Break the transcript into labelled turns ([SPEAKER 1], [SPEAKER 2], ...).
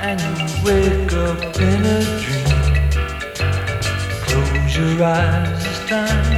[SPEAKER 1] and you wake up in a dream. Close your eyes, it's time